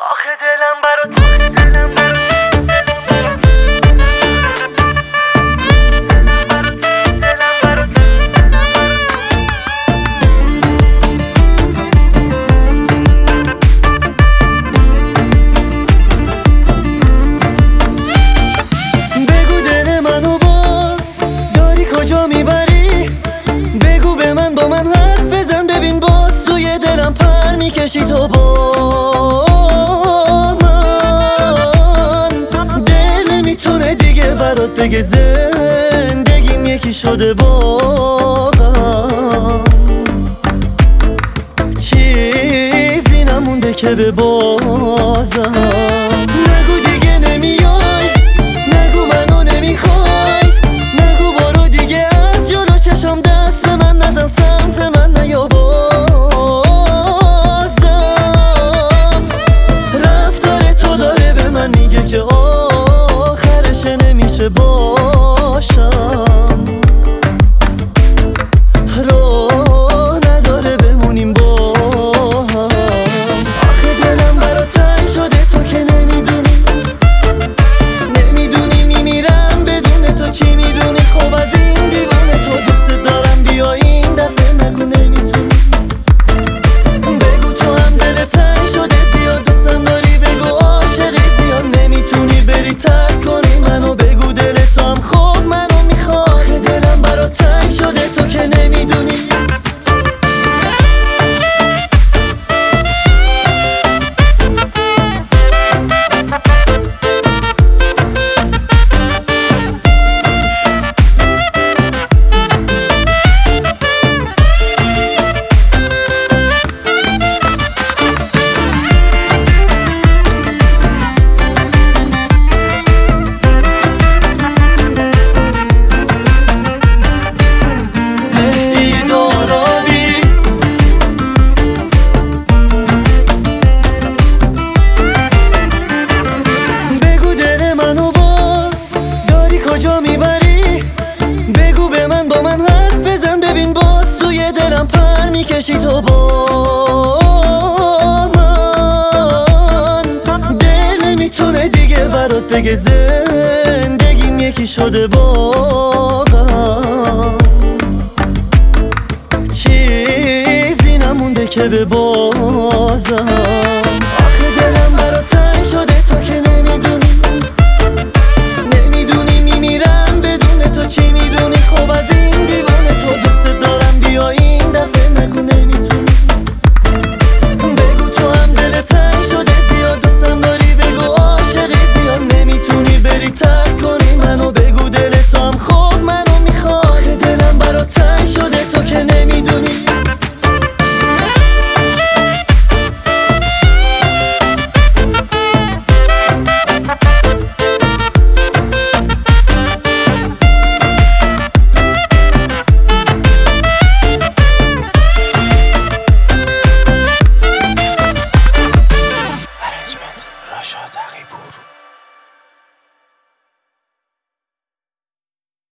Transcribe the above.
آخه دلم برات بگو دل منو باز داری کجا میبری؟ بگو به من با من حرف بزن ببین باز توی دلم پر میکشی تو با من. دل نمیتونه دیگه برات بگه زندگیم یکی شده با غم. چیزی نمونده که به بازم. نگو دیگه نمیای، نگو منو نمیخوای، نگو برو دیگه از جلو چشم دست به من نزن، سمت من نیا بازم. رفتار تو داره به من میگه که آخرش نمیشه باشم. راه نداره بمونیم با هم. آخه دلم برات تنگ شده تو که نمیدونی میمیرم بدون تو. چی میدونی خب از این دیوونه تو؟ دوست دارم بیا این دفعه نگو نمیتونی. بگو تو هم دلت تنگ شده زیاد دوستم داری، بگو عاشقی زیاد نمیتونی بری ترک کنی منو. بگو دل تو هم خب منو میخواد. آخه دلم برات تنگ شده تو که نمیدونی. کجا میبری؟ بگو به من با من حرف بزن ببین باز توی دلم پر میکشی تو با من. دل نمیتونه دیگه برات بگه زندگیم یکی شده با غم. چیزی نمونده که به بازم.